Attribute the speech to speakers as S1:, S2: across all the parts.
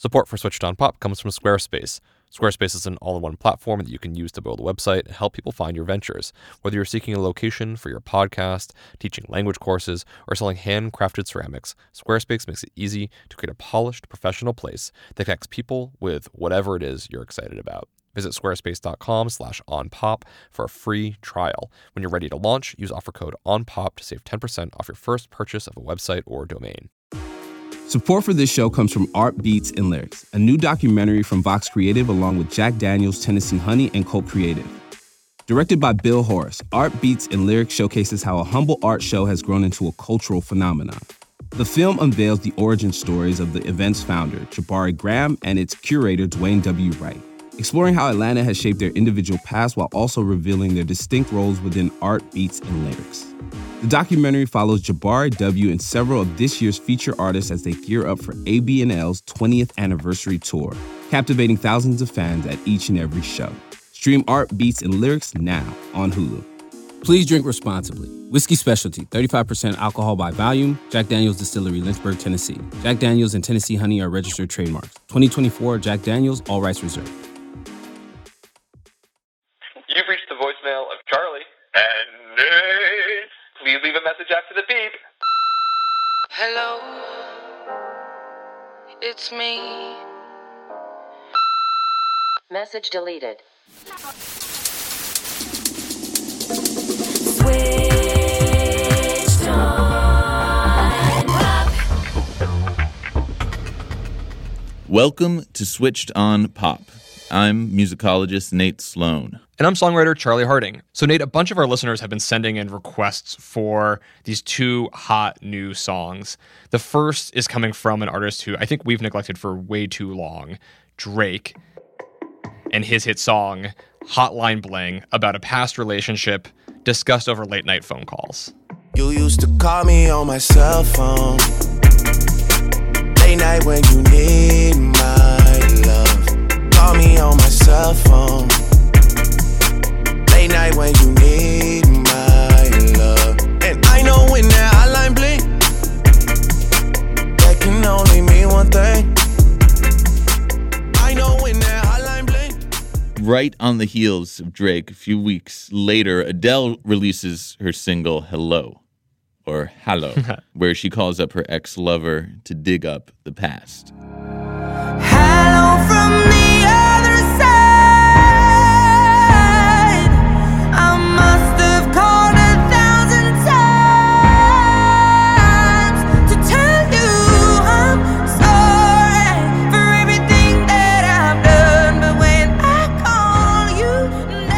S1: Support for Switched on Pop comes from Squarespace. Squarespace is an all-in-one platform that you can use to build a website and help people find your ventures. Whether you're seeking a location for your podcast, teaching language courses, or selling handcrafted ceramics, Squarespace makes it easy to create a polished, professional place that connects people with whatever it is you're excited about. Visit squarespace.com/onpop for a free trial. When you're ready to launch, use offer code ONPOP to save 10% off your first purchase of a website or domain.
S2: Support for this show comes from Art Beats and Lyrics, a new documentary from Vox Creative along with Jack Daniels, Tennessee Honey, and Colt Creative. Directed by Bill Horace, Art Beats and Lyrics showcases how a humble art show has grown into a cultural phenomenon. The film unveils the origin stories of the event's founder, Jabari Graham, and its curator, Dwayne W. Wright, exploring how Atlanta has shaped their individual past while also revealing their distinct roles within Art, Beats, and Lyrics. The documentary follows Jabari W. and several of this year's feature artists as they gear up for AB&L's 20th anniversary tour, captivating thousands of fans at each and every show. Stream Art, Beats, and Lyrics now on Hulu. Please drink responsibly. Whiskey Specialty, 35% alcohol by volume. Jack Daniels Distillery, Lynchburg, Tennessee. Jack Daniels and Tennessee Honey are registered trademarks. 2024 Jack Daniels, all rights reserved.
S3: You've reached the voicemail of Charlie, and please leave a message after the beep.
S4: Hello, it's me.
S5: Message deleted. Switched on Pop.
S6: Welcome to Switched on Pop. I'm musicologist Nate Sloan.
S1: And I'm songwriter Charlie Harding. So Nate, a bunch of our listeners have been sending in requests for these two hot new songs. The first is coming from an artist who I think we've neglected for way too long, Drake, and his hit song, Hotline Bling, about a past relationship discussed over late night phone calls.
S7: You used to call me on my cell phone, late night when you need my love. Call me on my cell phone, late night when you need my love. And I know when that hotline blink, that can only mean one thing. I know when that hotline blink.
S6: Right on the heels of Drake, a few weeks later, Adele releases her single Hello, or Hello, where she calls up her ex-lover to dig up the past.
S7: Hello from the other side. I must have called 1,000 times to tell you I'm sorry for everything that I've done. But when I call, you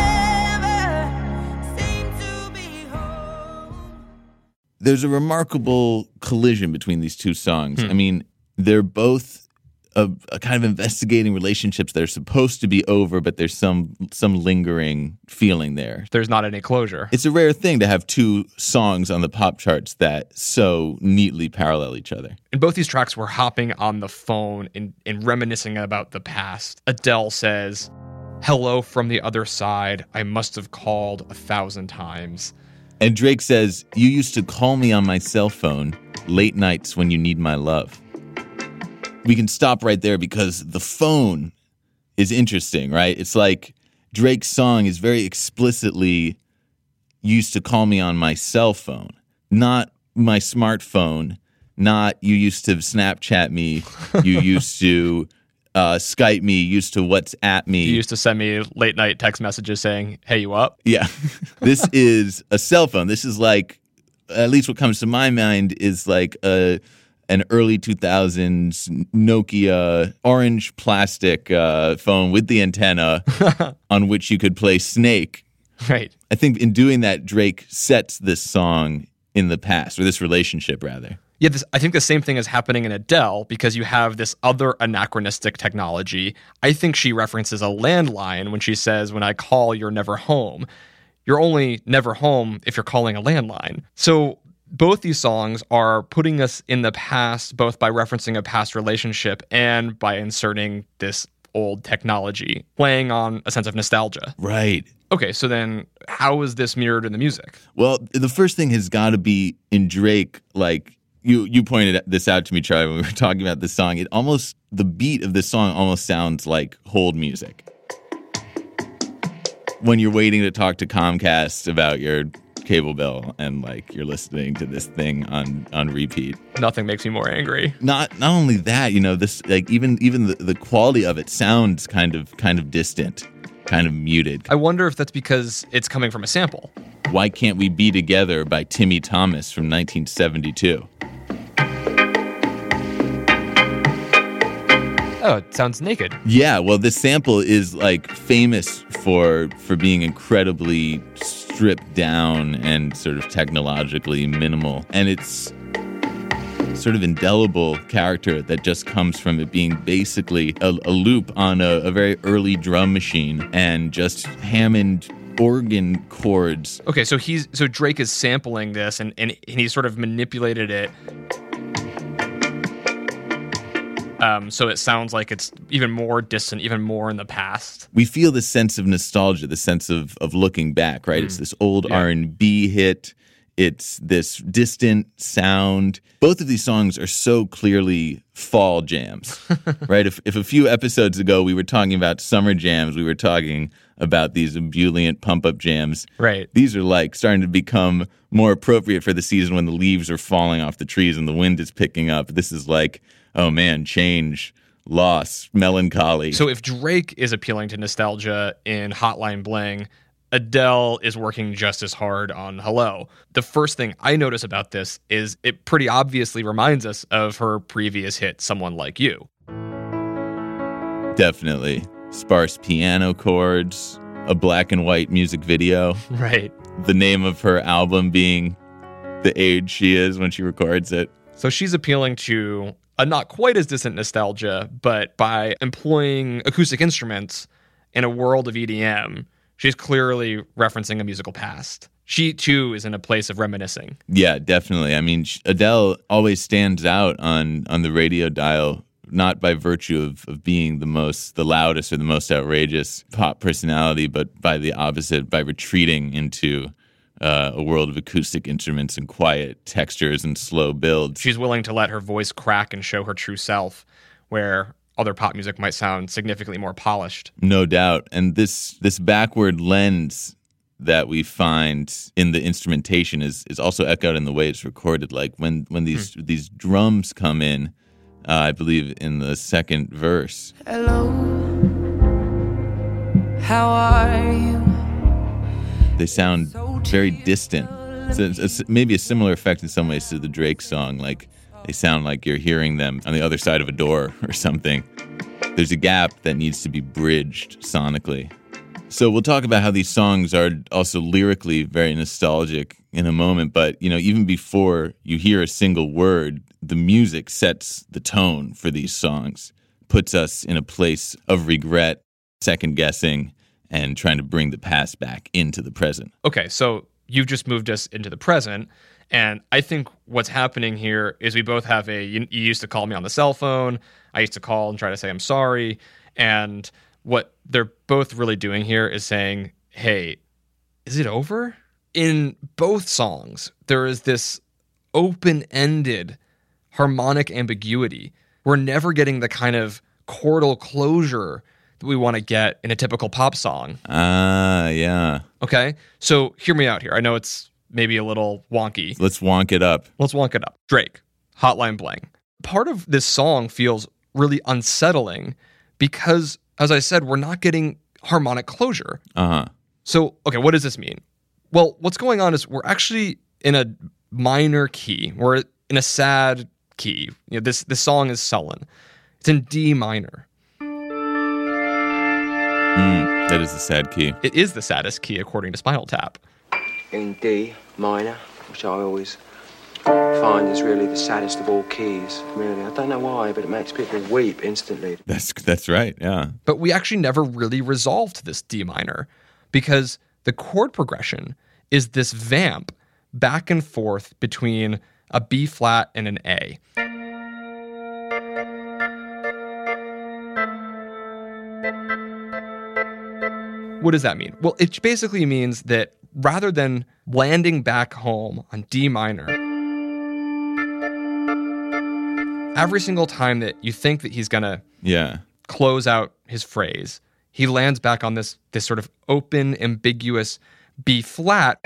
S7: never seem to be home.
S6: There's a remarkable collision between these two songs. I mean, they're both a kind of investigating relationships that are supposed to be over, but there's some lingering feeling there.
S1: There's not any closure.
S6: It's a rare thing to have two songs on the pop charts that so neatly parallel each other.
S1: In both these tracks, we're hopping on the phone and reminiscing about the past. Adele says, "Hello from the other side. I must have called 1,000 times."
S6: And Drake says, "You used to call me on my cell phone late nights when you need my love." We can stop right there because the phone is interesting, right? It's like Drake's song is very explicitly used to call me on my cell phone, not my smartphone, not you used to Snapchat me, you used to Skype me, used to WhatsApp me.
S1: You used to send me late night text messages saying, "Hey, you up?"
S6: Yeah. This is a cell phone. This is like, at least what comes to my mind is like an early 2000s Nokia orange plastic phone with the antenna on which you could play Snake.
S1: Right.
S6: I think in doing that, Drake sets this song in the past, or this relationship, rather.
S1: Yeah, I think the same thing is happening in Adele because you have this other anachronistic technology. I think she references a landline when she says, "When I call, you're never home." You're only never home if you're calling a landline. So both these songs are putting us in the past, both by referencing a past relationship and by inserting this old technology, playing on a sense of nostalgia.
S6: Right.
S1: Okay, so then how is this mirrored in the music?
S6: Well, the first thing has got to be in Drake, like, You pointed this out to me, Charlie, when we were talking about this song. The beat of this song almost sounds like hold music. When you're waiting to talk to Comcast about your cable bill and like you're listening to this thing on repeat.
S1: Nothing makes me more angry.
S6: Not only that, this like even the quality of it sounds kind of distant, kind of muted.
S1: I wonder if that's because it's coming from a sample.
S6: Why Can't We Be Together by Timmy Thomas from 1972.
S1: Oh, it sounds naked.
S6: Yeah, well, this sample is like famous for being incredibly stripped down and sort of technologically minimal. And it's sort of indelible character that just comes from it being basically a loop on a very early drum machine and just Hammond organ chords.
S1: Okay, so Drake is sampling this and he sort of manipulated it. So it sounds like it's even more distant, even more in the past.
S6: We feel this sense of nostalgia, the sense of looking back, right? It's this old R&B hit. It's this distant sound. Both of these songs are so clearly fall jams, right? If a few episodes ago we were talking about summer jams, we were talking about these ebullient pump-up jams.
S1: Right.
S6: These are like starting to become more appropriate for the season when the leaves are falling off the trees and the wind is picking up. This is like, oh man, change, loss, melancholy.
S1: So if Drake is appealing to nostalgia in Hotline Bling, Adele is working just as hard on Hello. The first thing I notice about this is it pretty obviously reminds us of her previous hit, Someone Like You.
S6: Definitely. Sparse piano chords, a black and white music video.
S1: Right.
S6: The name of her album being the age she is when she records it.
S1: So she's appealing to a not quite as distant nostalgia, but by employing acoustic instruments in a world of EDM, she's clearly referencing a musical past. She, too, is in a place of reminiscing.
S6: Yeah, definitely. I mean, Adele always stands out on the radio dial, not by virtue of being the loudest or the most outrageous pop personality, but by the opposite, by retreating into a world of acoustic instruments and quiet textures and slow builds.
S1: She's willing to let her voice crack and show her true self, where other pop music might sound significantly more polished.
S6: No doubt. And this backward lens that we find in the instrumentation is also echoed in the way it's recorded. Like when these drums come in, I believe in the second verse.
S8: Hello, how are you?
S6: They sound very distant. So it's maybe a similar effect in some ways to the Drake song. Like they sound like you're hearing them on the other side of a door or something. There's a gap that needs to be bridged sonically. So we'll talk about how these songs are also lyrically very nostalgic in a moment. But, even before you hear a single word, the music sets the tone for these songs, puts us in a place of regret, second guessing, and trying to bring the past back into the present.
S1: Okay, so you've just moved us into the present. And I think what's happening here is we both have you used to call me on the cell phone. I used to call and try to say I'm sorry. And what they're both really doing here is saying, hey, is it over? In both songs, there is this open-ended harmonic ambiguity. We're never getting the kind of chordal closure that we want to get in a typical pop song.
S6: Yeah.
S1: Okay, so hear me out here. I know it's maybe a little wonky.
S6: Let's wonk it up.
S1: Drake, Hotline Bling. Part of this song feels really unsettling because, as I said, we're not getting harmonic closure. So, okay, what does this mean? Well, what's going on is we're actually in a minor key. We're in a sad key. This song is sullen. It's in D minor.
S6: That is the sad key.
S1: It is the saddest key according to Spinal Tap.
S9: In D minor, which I always find is really the saddest of all keys. Really, I don't know why, but it makes people weep instantly.
S6: That's right, yeah.
S1: But we actually never really resolved this D minor because the chord progression is this vamp back and forth between a B flat and an A. What does that mean? Well, it basically means that rather than landing back home on D minor, every single time that you think that he's going to close out his phrase, he lands back on this sort of open, ambiguous B flat,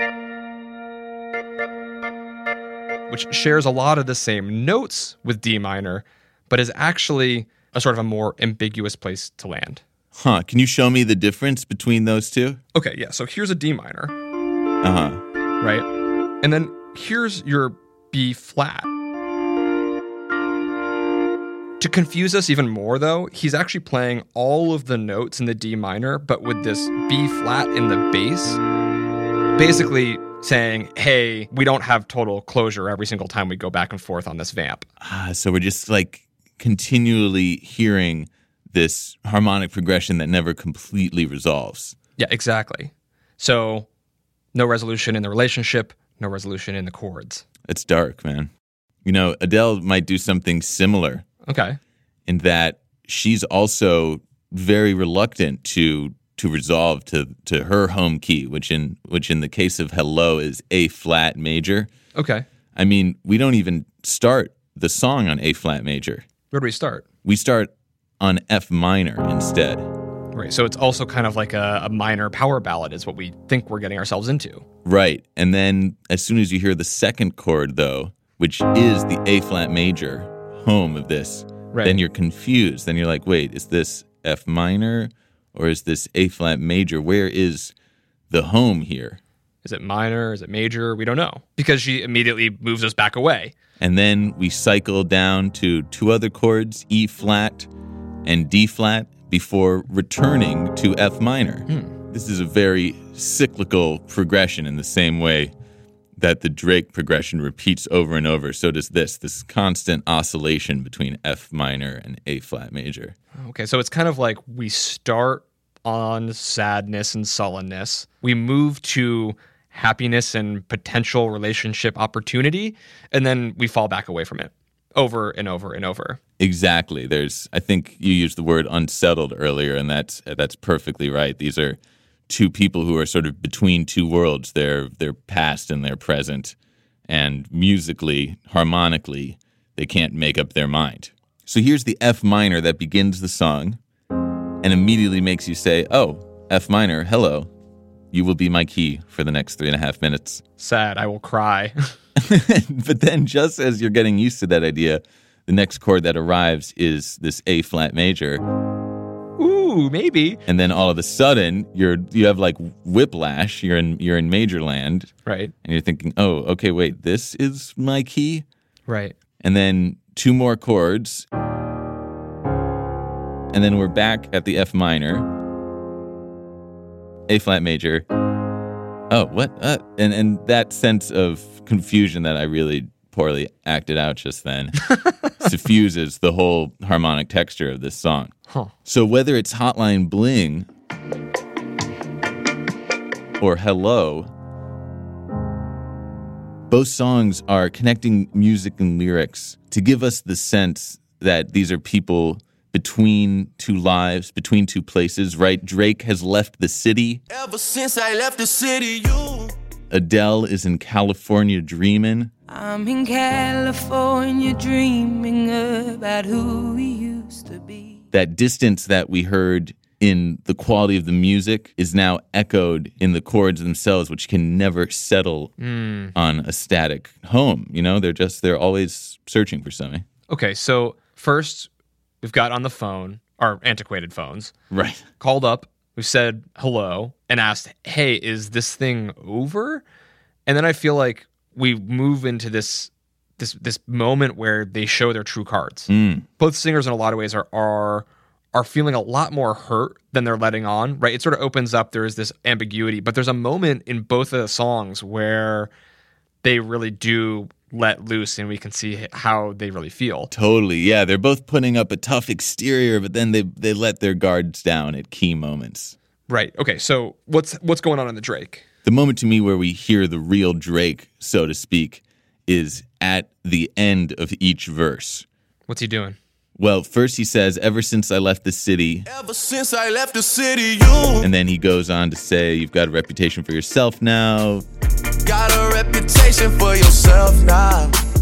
S1: which shares a lot of the same notes with D minor, but is actually a sort of a more ambiguous place to land.
S6: Huh. Can you show me the difference between those two?
S1: Okay, yeah. So here's a D minor.
S6: Uh-huh.
S1: Right? And then here's your B flat. To confuse us even more, though, he's actually playing all of the notes in the D minor, but with this B flat in the bass, basically saying, hey, we don't have total closure every single time we go back and forth on this vamp.
S6: So we're just like continually hearing this harmonic progression that never completely resolves.
S1: Yeah, exactly. So no resolution in the relationship, no resolution in the chords.
S6: It's dark, man. You know, Adele might do something similar.
S1: Okay.
S6: In that she's also very reluctant to resolve to her home key, which in the case of Hello is A flat major.
S1: Okay.
S6: I mean, we don't even start the song on A flat major.
S1: Where do we start?
S6: We start on F minor instead.
S1: Right. So it's also kind of like a minor power ballad is what we think we're getting ourselves into.
S6: Right. And then as soon as you hear the second chord, though, which is the A flat major, home of this,
S1: right,
S6: then you're confused. Then you're like, wait, is this F minor or is this A flat major? Where is the home here?
S1: Is it minor? Is it major? We don't know, because she immediately moves us back away.
S6: And then we cycle down to two other chords, E flat and D flat, before returning to F minor. This is a very cyclical progression in the same way that the Drake progression repeats over and over. So does this constant oscillation between F minor and A flat major.
S1: Okay, so it's kind of like we start on sadness and sullenness. We move to happiness and potential relationship opportunity, and then we fall back away from it over and over and over.
S6: Exactly. I think you used the word unsettled earlier, and that's perfectly right. These are two people who are sort of between two worlds, their past and their present, and musically, harmonically, they can't make up their mind. So here's the F minor that begins the song and immediately makes you say, oh, F minor, hello, you will be my key for the next 3.5 minutes.
S1: Sad, I will cry.
S6: But then just as you're getting used to that idea, the next chord that arrives is this A flat major.
S1: Ooh, maybe.
S6: And then all of a sudden, you have like whiplash. You're in major land,
S1: right?
S6: And you're thinking, oh, okay, wait, this is my key,
S1: right?
S6: And then two more chords, and then we're back at the F minor, A flat major. Oh, what? And that sense of confusion that I really poorly acted out just then suffuses the whole harmonic texture of this song.
S1: Huh.
S6: So whether it's Hotline Bling or Hello, both songs are connecting music and lyrics to give us the sense that these are people between two lives, between two places, right? Drake has left the city.
S7: Ever since I left the city, you.
S6: Adele is in California dreaming.
S8: I'm in California dreaming about who we used to be.
S6: That distance that we heard in the quality of the music is now echoed in the chords themselves, which can never settle on a static home. You know, they're always searching for something.
S1: Okay, so first we've got on the phone, our antiquated phones.
S6: Right.
S1: Called up, we've said hello, and asked, hey, is this thing over? And then I feel like we move into this moment where they show their true cards. Both singers in a lot of ways are feeling a lot more hurt than they're letting on, right? It sort of opens up, there's this ambiguity, but there's a moment in both of the songs where they really do let loose and we can see how they really feel.
S6: Totally, yeah. They're both putting up a tough exterior, but then they let their guards down at key moments.
S1: Right. Okay, so what's going on in the Drake?
S6: The moment to me where we hear the real Drake, so to speak, is at the end of each verse.
S1: What's he doing?
S6: Well, first he says, ever since I left the city.
S7: Ever since I left the city, you.
S6: And then he goes on to say, you've got a reputation for yourself now.
S7: Got a reputation for yourself now.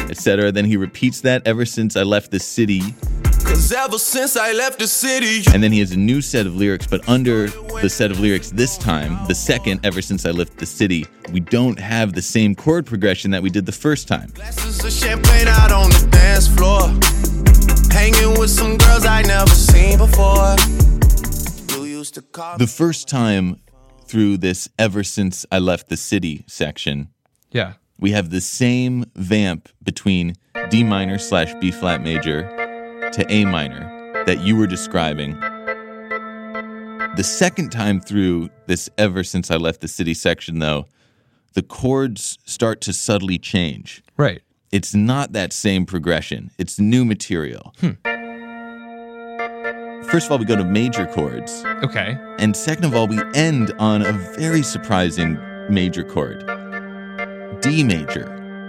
S6: etc. Then he repeats that, ever since I left the city.
S7: Cause ever since I left the city.
S6: And then he has a new set of lyrics, but under the set of lyrics this time, the second, ever since I left the city, we don't have the same chord progression that we did the first time.
S7: Glasses of champagne out on the dance floor. Hanging with some girls I never seen before. You used to call
S6: The first time through this ever since I left the city section,
S1: Yeah.
S6: we have the same vamp between D minor / B flat major to A minor that you were describing. The second time through this ever since I left the city section, though, the chords start to subtly change.
S1: Right.
S6: It's not that same progression. It's new material. First of all, we go to major chords.
S1: Okay.
S6: And second of all, we end on a very surprising major chord. D major.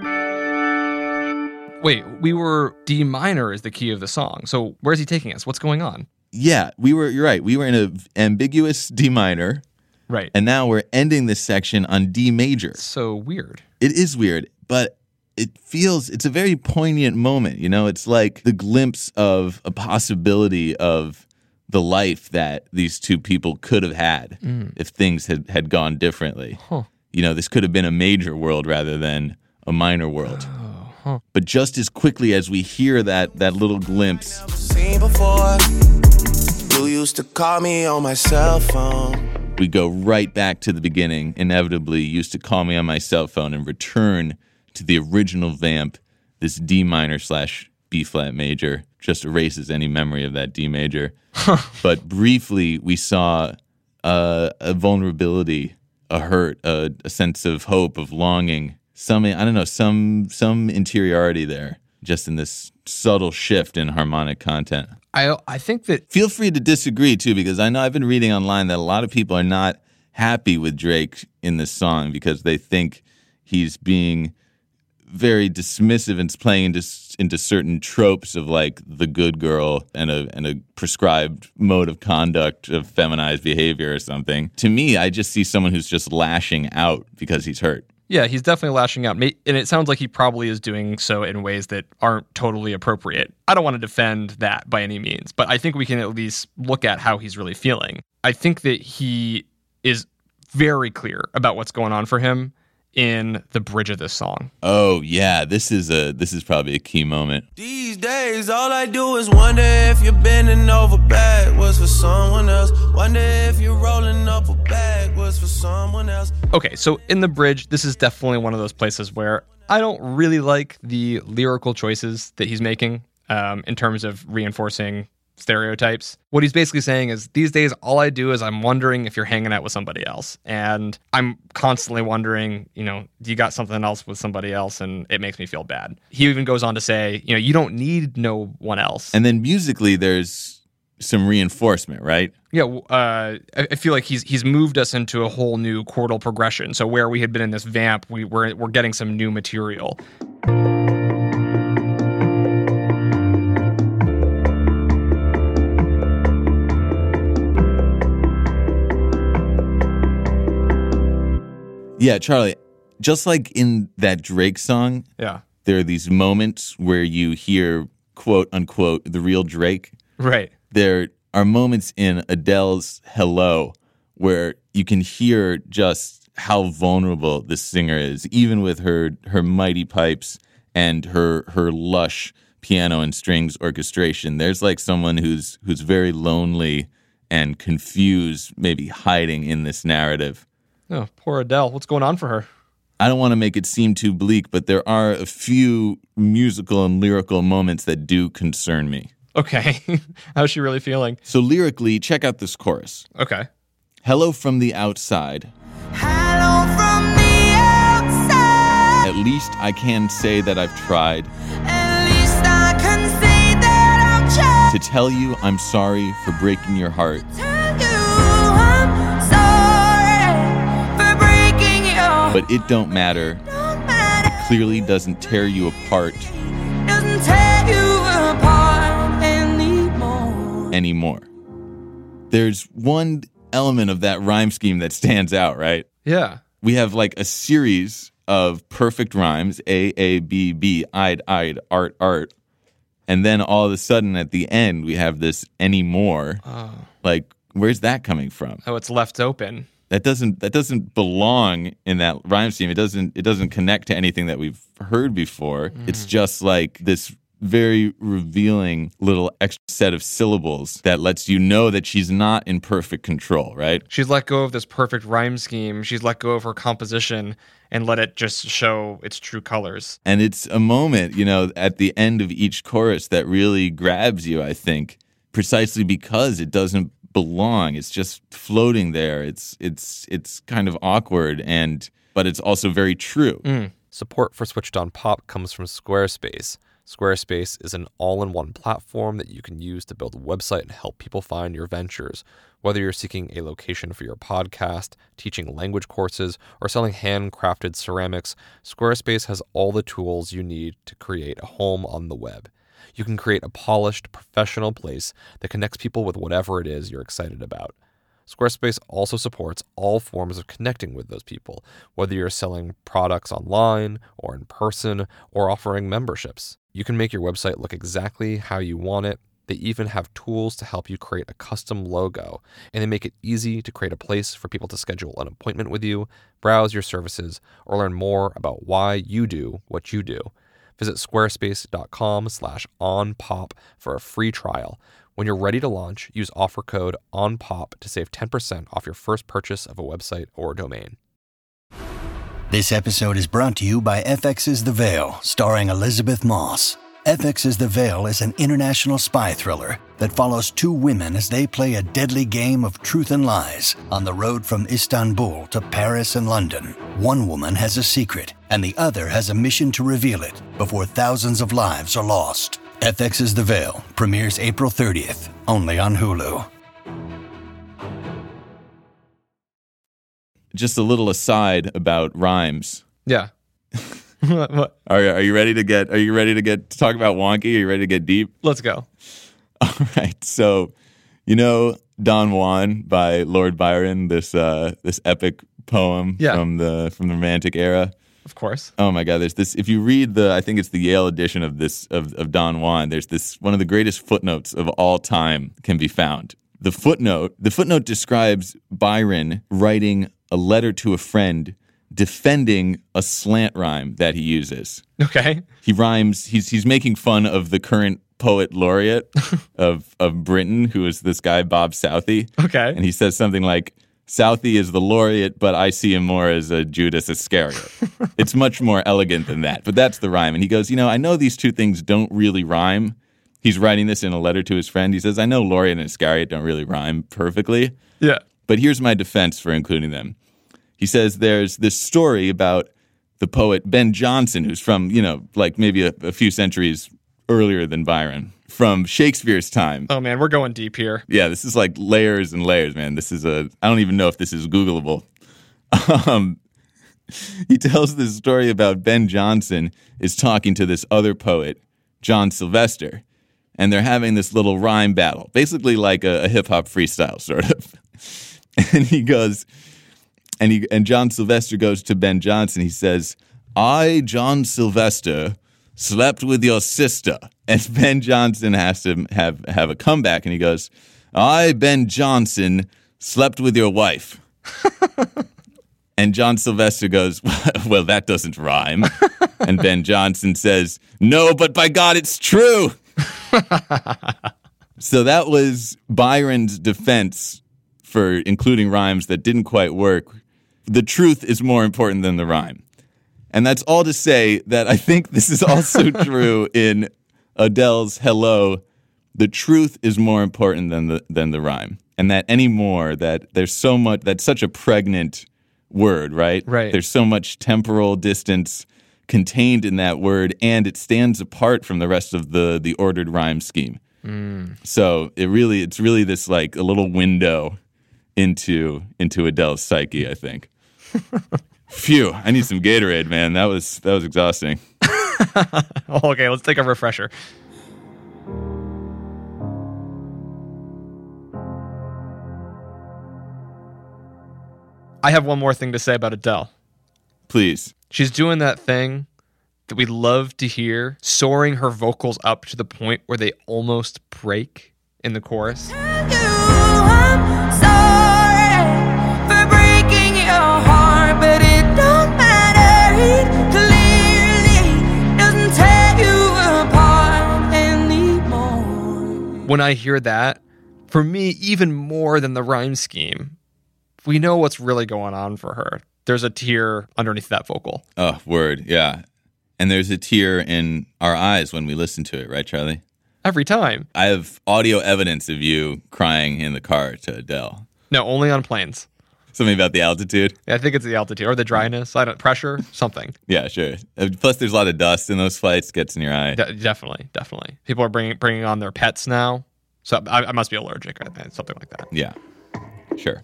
S1: Wait, we were D minor is the key of the song. So where's he taking us? What's going on?
S6: Yeah, you're right. We were in an ambiguous D minor.
S1: Right.
S6: And now we're ending this section on D major.
S1: So weird.
S6: It is weird, but it's a very poignant moment. You know, it's like the glimpse of a possibility of the life that these two people could have had if things had gone differently.
S1: Huh.
S6: You know, this could have been a major world rather than a minor world. But just as quickly as we hear that little glimpse,
S7: seen before. You used to call me on my cell phone.
S6: we go right back to the beginning. Inevitably, you used to call me on my cell phone and return to the original vamp, this D minor / B flat major. Just erases any memory of that D major. But briefly, we saw a vulnerability, a hurt, a sense of hope, of longing. Some interiority there, just in this subtle shift in harmonic content.
S1: I think that...
S6: Feel free to disagree, too, because I know I've been reading online that a lot of people are not happy with Drake in this song because they think he's being very dismissive and playing into certain tropes of, like, the good girl and a prescribed mode of conduct of feminized behavior or something. To me, I just see someone who's just lashing out because he's hurt.
S1: Yeah, he's definitely lashing out. And it sounds like he probably is doing so in ways that aren't totally appropriate. I don't want to defend that by any means, but I think we can at least look at how he's really feeling. I think that he is very clear about what's going on for him in the bridge of this song.
S6: Oh, yeah, this is probably a key moment.
S7: These days, all I do is wonder if you're bending over backwards for someone else. Wonder if you're rolling up a backwards for someone else.
S1: Okay, so in the bridge, this is definitely one of those places where I don't really like the lyrical choices that he's making in terms of reinforcing stereotypes. What he's basically saying is, these days, all I do is I'm wondering if you're hanging out with somebody else. And I'm constantly wondering, do you got something else with somebody else? And it makes me feel bad. He even goes on to say, you don't need no one else.
S6: And then musically, there's some reinforcement, right?
S1: Yeah, I feel like he's moved us into a whole new chordal progression. So where we had been in this vamp, we're getting some new material.
S6: Yeah, Charlie, just like in that Drake song,
S1: yeah,
S6: there are these moments where you hear, quote unquote, the real Drake.
S1: Right.
S6: There are moments in Adele's Hello where you can hear just how vulnerable this singer is, even with her mighty pipes and her lush piano and strings orchestration. There's like someone who's very lonely and confused, maybe hiding in this narrative.
S1: Oh, poor Adele. What's going on for her?
S6: I don't want to make it seem too bleak, but there are a few musical and lyrical moments that do concern me.
S1: Okay. How's she really feeling?
S6: So lyrically, check out this chorus.
S1: Okay.
S6: Hello from the outside.
S5: Hello from the outside.
S6: At least I can say that I've tried.
S5: At least I can say that I've tried.
S6: To tell you I'm sorry for breaking your heart.
S5: Tell you I'm sorry for breaking your heart.
S6: But it don't matter.
S5: Don't matter.
S6: It clearly doesn't tear you apart
S5: Doesn't tear you apart
S6: anymore. There's one element of that rhyme scheme that stands out, right?
S1: Yeah.
S6: We have like a series of perfect rhymes, A, B, B, I'd, art, art. And then all of a sudden at the end, we have this anymore.
S1: Oh.
S6: Like, where's that coming from?
S1: Oh, it's left open.
S6: That doesn't belong in that rhyme scheme. It doesn't connect to anything that we've heard before. It's just like this very revealing little extra set of syllables that lets you know that she's not in perfect control, right?
S1: She's let go of this perfect rhyme scheme. She's let go of her composition and let it just show its true colors.
S6: And it's a moment, at the end of each chorus that really grabs you, I think, precisely because it doesn't belong. It's just floating there. It's kind of awkward, but it's also very true. Support for Switched on Pop comes from Squarespace. Squarespace is an all-in-one platform that you can use to build a website and help people find your ventures. Whether you're seeking a location for your podcast, teaching language courses, or selling handcrafted ceramics, Squarespace has all the tools you need to create a home on the web. You can create a polished, professional place that connects people with whatever it is you're excited about. Squarespace also supports all forms of connecting with those people, whether you're selling products online or in person or offering memberships. You can make your website look exactly how you want it. They even have tools to help you create a custom logo, and they make it easy to create a place for people to schedule an appointment with you, browse your services, or learn more about why you do what you do. Visit squarespace.com/onpop for a free trial. When you're ready to launch, use offer code ONPOP to save 10% off your first purchase of a website or domain.
S10: This episode is brought to you by FX's The Veil, starring Elizabeth Moss. FX's The Veil is an international spy thriller that follows two women as they play a deadly game of truth and lies on the road from Istanbul to Paris and London. One woman has a secret, and the other has a mission to reveal it before thousands of lives are lost. FX's The Veil premieres April 30th, only on Hulu.
S6: Just a little aside about rhymes.
S1: Yeah. What?
S6: Are you ready to get to talk about wonky? Are you ready to get deep?
S1: Let's go.
S6: All right. So, Don Juan by Lord Byron, this epic poem from the Romantic era.
S1: Of course.
S6: Oh my God, there's this, if you read I think it's the Yale edition of this, of Don Juan, there's this, one of the greatest footnotes of all time can be found. The footnote describes Byron writing a letter to a friend defending a slant rhyme that he uses.
S1: Okay.
S6: He rhymes, he's making fun of the current poet laureate of Britain, who is this guy, Bob Southey.
S1: Okay.
S6: And he says something like, Southey is the laureate, but I see him more as a Judas Iscariot. It's much more elegant than that, but that's the rhyme. And he goes, I know these two things don't really rhyme. He's writing this in a letter to his friend. He says, I know laureate and Iscariot don't really rhyme perfectly.
S1: Yeah.
S6: But here's my defense for including them. He says there's this story about the poet Ben Jonson, who's from, like maybe a few centuries earlier than Byron, from Shakespeare's time.
S1: Oh man, we're going deep here.
S6: Yeah, this is like layers and layers, man. This is I don't even know if this is Googleable. He tells this story about Ben Jonson is talking to this other poet, John Sylvester, and they're having this little rhyme battle, basically like a hip-hop freestyle, sort of. And he goes, and John Sylvester goes to Ben Jonson, he says, I, John Sylvester, slept with your sister. And Ben Jonson has to have a comeback, and he goes, I, Ben Jonson, slept with your wife. And John Sylvester goes, well, that doesn't rhyme. And Ben Jonson says, no, but by God, it's true. So that was Byron's defense for including rhymes that didn't quite work. The truth is more important than the rhyme. And that's all to say that I think this is also true in Adele's Hello. The truth is more important than the rhyme. And that anymore, that there's so much, that's such a pregnant word, right?
S1: Right.
S6: There's so much temporal distance contained in that word, and it stands apart from the rest of the ordered rhyme scheme. So it's really this like a little window into Adele's psyche, I think. Phew, I need some Gatorade, man. That was exhausting.
S1: Okay, let's take a refresher. I have one more thing to say about Adele.
S6: Please.
S1: She's doing that thing that we love to hear, soaring her vocals up to the point where they almost break in the chorus.
S5: I'm sorry for breaking your heart, but it don't matter. It clearly doesn't tear you apart anymore.
S1: When I hear that, for me, even more than the rhyme scheme, we know what's really going on for her. There's a tear underneath that vocal.
S6: Oh, word, yeah. And there's a tear in our eyes when we listen to it, right, Charlie?
S1: Every time.
S6: I have audio evidence of you crying in the car to Adele.
S1: No, only on planes.
S6: Something about the altitude?
S1: Yeah, I think it's the altitude or the dryness. Pressure, something.
S6: Yeah, sure. Plus, there's a lot of dust in those flights. Gets in your eye.
S1: Definitely. People are bringing on their pets now. So I must be allergic. Something like that.
S6: Yeah, sure.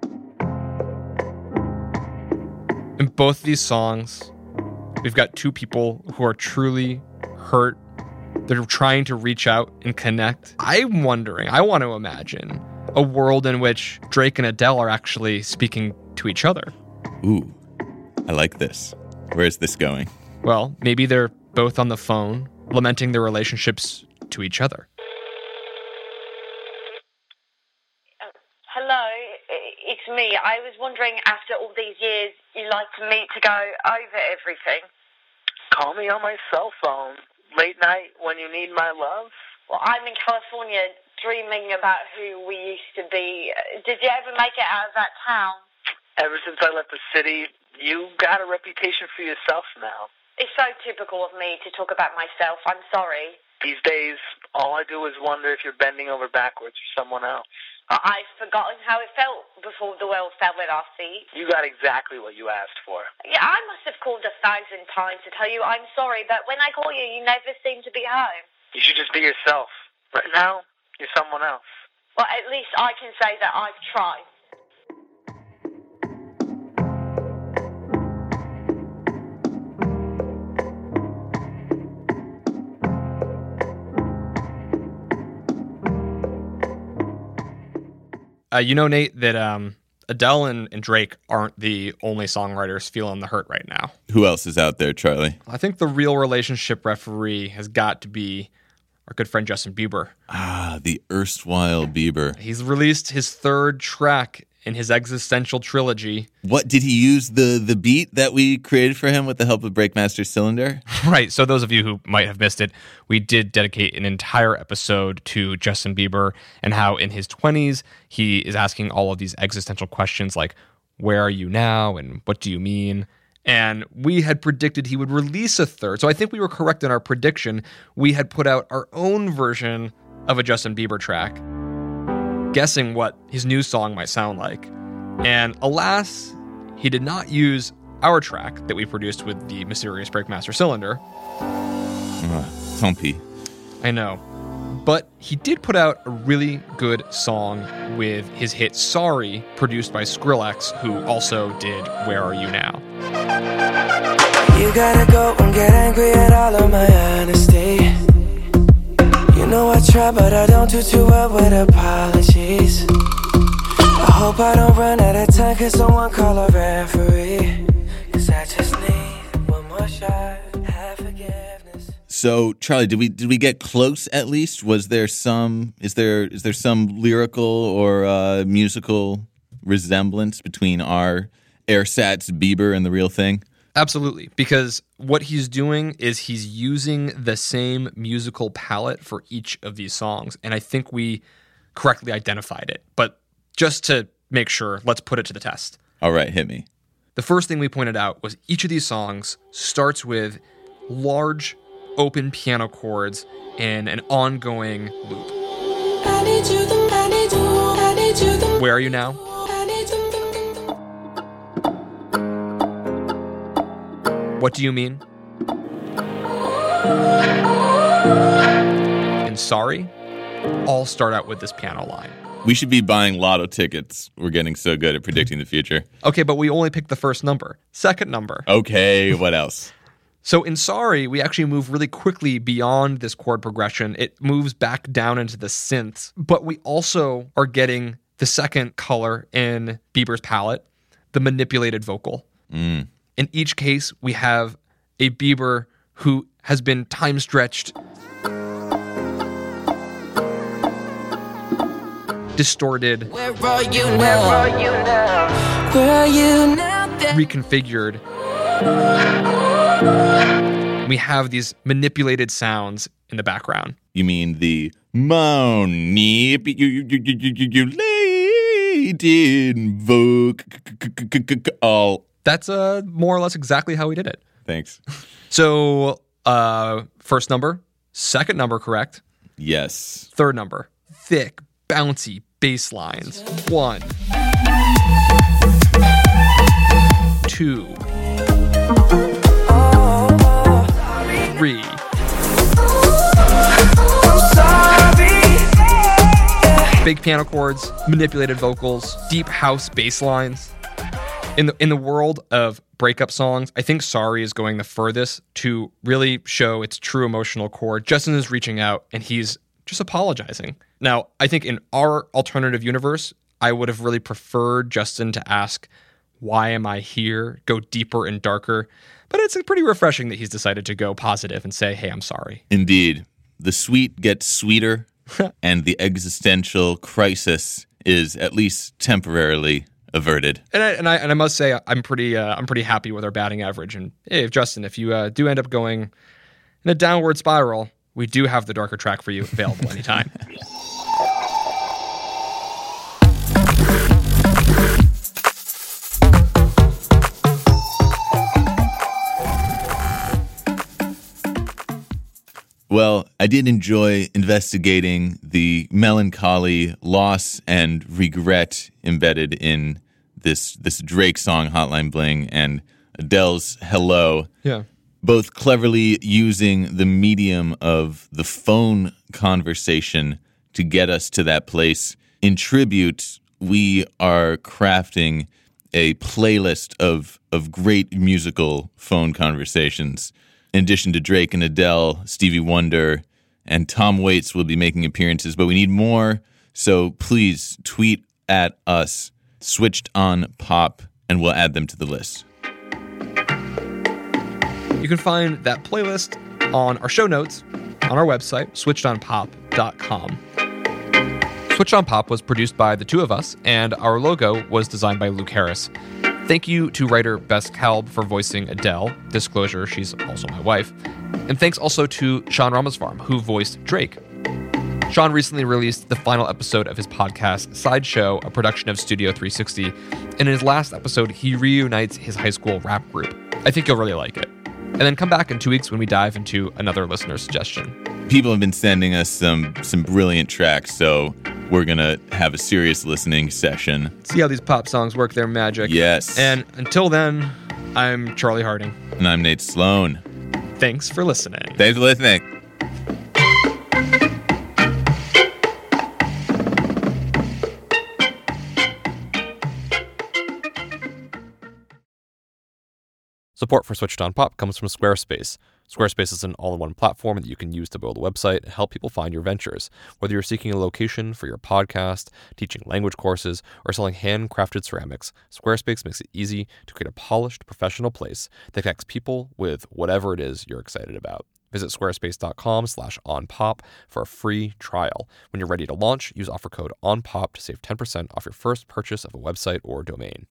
S1: In both these songs, we've got two people who are truly hurt. They're trying to reach out and connect. I want to imagine a world in which Drake and Adele are actually speaking to each other.
S6: Ooh, I like this. Where is this going?
S1: Well, maybe they're both on the phone, lamenting their relationships to each other.
S11: Hello, it's me. I was wondering, after all these years, you like to meet to go over everything.
S3: Call me on my cell phone. Late night when you need my love.
S11: Well, I'm in California dreaming about who we used to be. Did you ever make it out of that town?
S3: Ever since I left the city, you got a reputation for yourself now.
S11: It's so typical of me to talk about myself. I'm sorry.
S3: These days, all I do is wonder if you're bending over backwards for someone else.
S11: I've forgotten how it felt before the world fell at our feet.
S3: You got exactly what you asked for.
S11: Yeah, I must have called 1,000 times to tell you I'm sorry, but when I call you, you never seem to be home.
S3: You should just be yourself. Right now, you're someone else.
S11: Well, at least I can say that I've tried.
S1: Nate, that Adele and Drake aren't the only songwriters feeling the hurt right now.
S6: Who else is out there, Charlie?
S1: I think the real relationship referee has got to be our good friend Justin Bieber.
S6: Ah, the erstwhile Bieber.
S1: He's released his third track in his existential trilogy.
S6: What, did he use the beat that we created for him with the help of Breakmaster Cylinder?
S1: Right. So those of you who might have missed it, we did dedicate an entire episode to Justin Bieber and how in his 20s he is asking all of these existential questions like, where are you now? And what do you mean? And we had predicted he would release a third. So I think we were correct in our prediction. We had put out our own version of a Justin Bieber track, guessing what his new song might sound like. And alas, he did not use our track that we produced with the mysterious Breakmaster Cylinder.
S6: Tompi.
S1: I know. But he did put out a really good song with his hit Sorry, produced by Skrillex, who also did Where Are You Now?
S7: You gotta go and get angry at all of my honesty. You know I try, but I don't do too well with apologies. I hope I don't run out of time, cause someone call a referee. Cause I just need one more shot, have forgiveness.
S6: So, Charlie, did we get close at least? Was there some, is there some lyrical or musical resemblance between our AirSats Bieber and the real thing?
S1: Absolutely, because what he's doing is he's using the same musical palette for each of these songs, and I think we correctly identified it. But just to make sure, let's put it to the test.
S6: All right, hit me.
S1: The first thing we pointed out was each of these songs starts with large, open piano chords in an ongoing loop. Where are you now? What do you mean? And Sorry all start out with this piano line.
S6: We should be buying lotto tickets. We're getting so good at predicting the future.
S1: Okay, but we only picked the first number. Second number.
S6: Okay, what else?
S1: So in Sorry, we actually move really quickly beyond this chord progression. It moves back down into the synths, but we also are getting the second color in Bieber's palette, the manipulated vocal. In each case, we have a Bieber who has been time stretched, distorted,
S5: Where are you now? Where are you now?
S1: reconfigured. We have these manipulated sounds in the background.
S6: You mean the manipulated vocal?
S1: That's more or less exactly how we did it.
S6: Thanks.
S1: So, first number, second number correct.
S6: Yes.
S1: Third number, thick, bouncy bass lines. 1, 2, 3. Big piano chords, manipulated vocals, deep house bass lines. In the world of breakup songs, I think Sorry is going the furthest to really show its true emotional core. Justin is reaching out and he's just apologizing. Now, I think in our alternative universe, I would have really preferred Justin to ask, why am I here? Go deeper and darker. But it's pretty refreshing that he's decided to go positive and say, hey, I'm sorry.
S6: Indeed. The sweet gets sweeter, and the existential crisis is at least temporarily averted.
S1: And I must say I'm pretty happy with our batting average. And hey, Justin, if you do end up going in a downward spiral, we do have the darker track for you available anytime.
S6: Well, I did enjoy investigating the melancholy, loss, and regret embedded in this Drake song, Hotline Bling, and Adele's Hello.
S1: Yeah.
S6: Both cleverly using the medium of the phone conversation to get us to that place. In tribute, we are crafting a playlist of great musical phone conversations. In addition to Drake and Adele, Stevie Wonder, and Tom Waits will be making appearances, but we need more, so please tweet at us, Switched On Pop, and we'll add them to the list.
S1: You can find that playlist on our show notes on our website, switchedonpop.com. Switched On Pop was produced by the two of us, and our logo was designed by Luke Harris. Thank you to writer Bess Kalb for voicing Adele. Disclosure, she's also my wife. And thanks also to Sean Ramaswamy, who voiced Drake. Sean recently released the final episode of his podcast, Sideshow, a production of Studio 360. And in his last episode, he reunites his high school rap group. I think you'll really like it. And then come back in 2 weeks when we dive into another listener suggestion.
S6: People have been sending us some brilliant tracks, so we're going to have a serious listening session.
S1: See how these pop songs work their magic.
S6: Yes.
S1: And until then, I'm Charlie Harding.
S6: And I'm Nate Sloan.
S1: Thanks for listening.
S6: Thanks for listening.
S1: Support for Switched On Pop comes from Squarespace. Squarespace is an all-in-one platform that you can use to build a website and help people find your ventures. Whether you're seeking a location for your podcast, teaching language courses, or selling handcrafted ceramics, Squarespace makes it easy to create a polished, professional place that connects people with whatever it is you're excited about. Visit squarespace.com/onpop for a free trial. When you're ready to launch, use offer code ONPOP to save 10% off your first purchase of a website or domain.